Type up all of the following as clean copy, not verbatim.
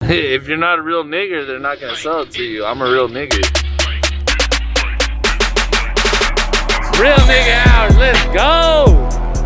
If you're not a real nigger, they're not gonna sell it to you. I'm a real nigger. Real nigga hours, let's go!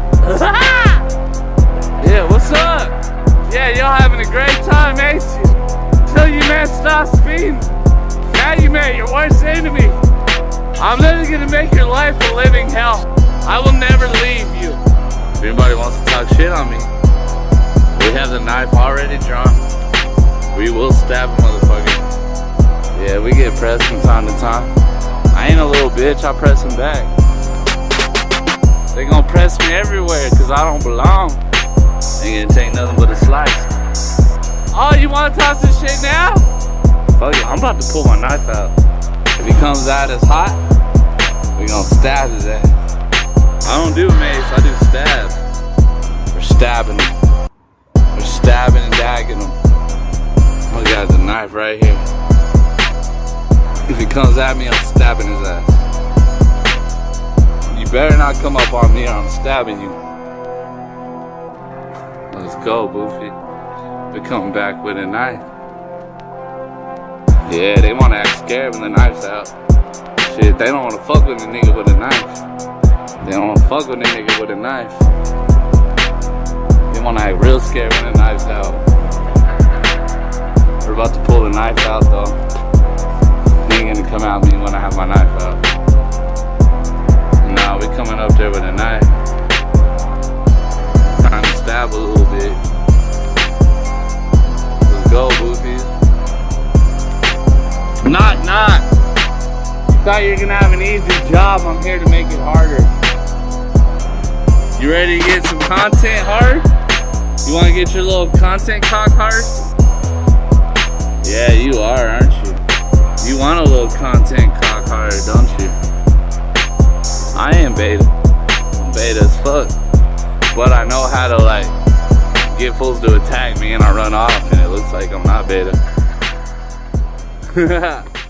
Yeah, what's up? Yeah, y'all having a great time, ain't you? Till you, man, stop speeding. Now you made your worst enemy. I'm literally gonna make your life a living hell. I will never leave you. If anybody wants to talk shit on me, we have the knife already drawn. We will stab a motherfucker. Yeah, we get pressed from time to time. I ain't a little bitch, I press him back. They gon' press me everywhere, cause I don't belong. Ain't gonna take nothing but a slice. Oh, you wanna toss this shit now? Fuck it, I'm about to pull my knife out. If he comes out as hot, we gon' stab his ass. I don't do mace, I do stabs. We're stabbing him. We're stabbing and dagging him. I got the knife right here. If he comes at me, I'm stabbing his ass. You better not come up on me or I'm stabbing you. Let's go, Boofy. We're coming back with a knife. Yeah, they wanna act scared when the knife's out. Shit, they don't wanna fuck with a nigga with a knife. They don't wanna fuck with a nigga with a knife. They wanna act real scared when the knife's out. We're about to pull the knife out though. They ain't gonna come at me when I have my knife out. Nah, we coming up there with a knife. Trying to stab a little bit. Let's go, Boofies. Knock, knock. You thought you were gonna have an easy job. I'm here to make it harder. You ready to get some content hard? You wanna get your little content cock hard? Yeah, you are, aren't you? You want a little content cock hard, don't you? I am beta. I'm beta as fuck. But I know how to like get fools to attack me and I run off and it looks like I'm not beta.